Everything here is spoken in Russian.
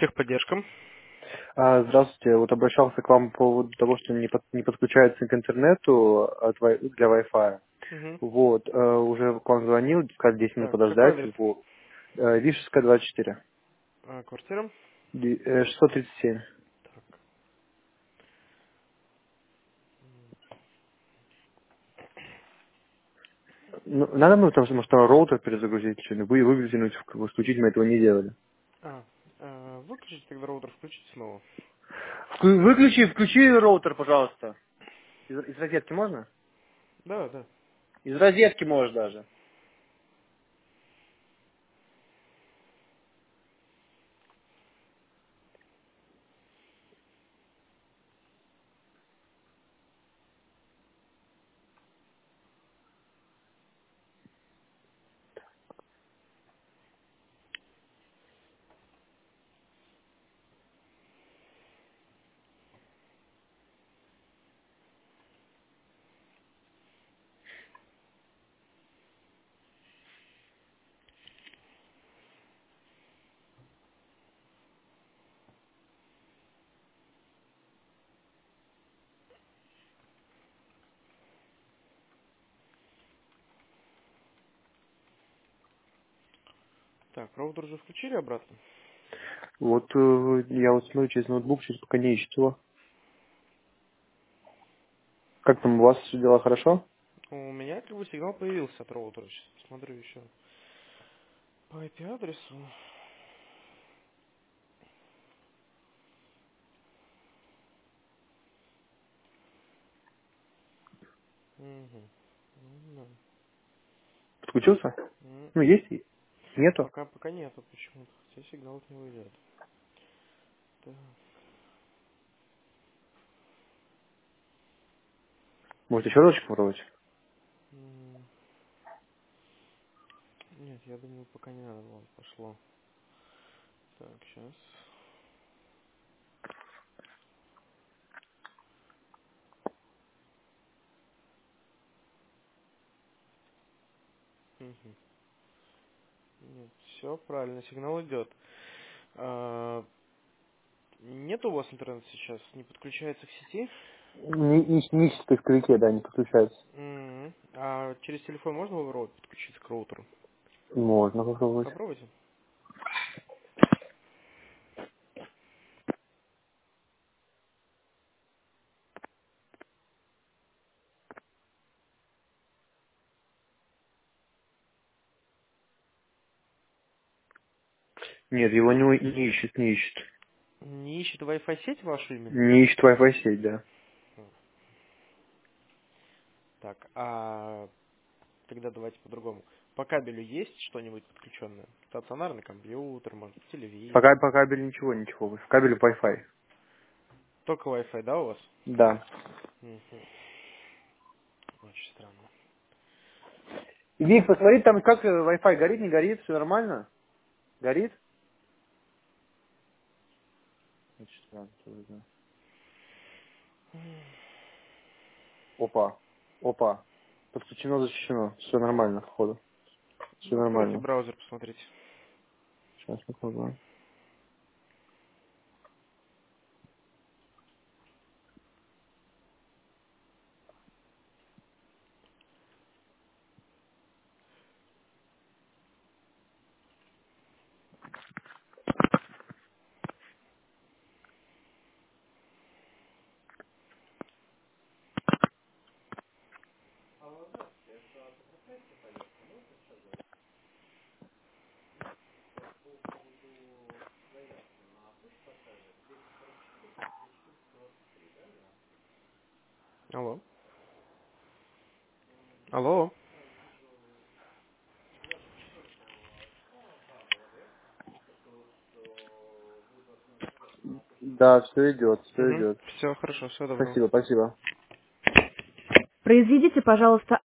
Техподдержка. Здравствуйте. Вот обращался к вам по поводу того, что не подключается к интернету для Wi-Fi. Мгм. Вот, уже к вам звонил, сказали 10 минут Так, какой адрес? подождать. Вот. Вишевская, 24. Квартира? 637. Так. Ну, надо мне там, может, роутер перезагрузить, что-нибудь, выглянуть, включить, мы этого не делали. Выключите тогда роутер, включите снова. Включи роутер, пожалуйста. Из розетки можно? Да, да. Из розетки можешь даже. Так, роутер уже включили обратно? Вот я вот смотрю через ноутбук, сейчас пока не ищу его. Как там у вас все дела хорошо? У меня как бы сигнал появился от роутера. Сейчас посмотрю еще по IP-адресу. Угу. Подключился? Ну, есть? Нету? Пока нету почему-то, хотя сигнал от него идет. Так. Может, еще разочек попробовать? М, Нет, я думаю, пока не надо. Ладно, пошло. Так, сейчас. Угу. Нет, все правильно, сигнал идет. А, Нет у вас интернета сейчас? Не подключается к сети? Не ищет в поисковике, да, не подключается. А через телефон можно попробовать подключиться к роутеру? Можно попробовать. Попробуйте. Нет, его не ищет, не ищет. Не ищет Wi-Fi сеть вашу именно? Не ищет Wi-Fi сеть, да. Так, а тогда давайте по-другому. По кабелю есть что-нибудь подключенное? Стационарный компьютер, может, телевизор? По кабелю ничего. В кабеле Wi-Fi. Только Wi-Fi, да, у вас? Да. Мгм. Очень странно. Вик, посмотри, там как Wi-Fi горит, не горит, все нормально? Горит? Очень странно, тоже, да. Опа. Опа. Подключено, защищено. Все нормально, походу. Все Ну, откройте нормально. браузер, посмотрите. Сейчас попробуем. Алло? Алло? Да, все идет, все Угу. идет. Все, хорошо, всего доброго. Спасибо, спасибо. Произведите, пожалуйста,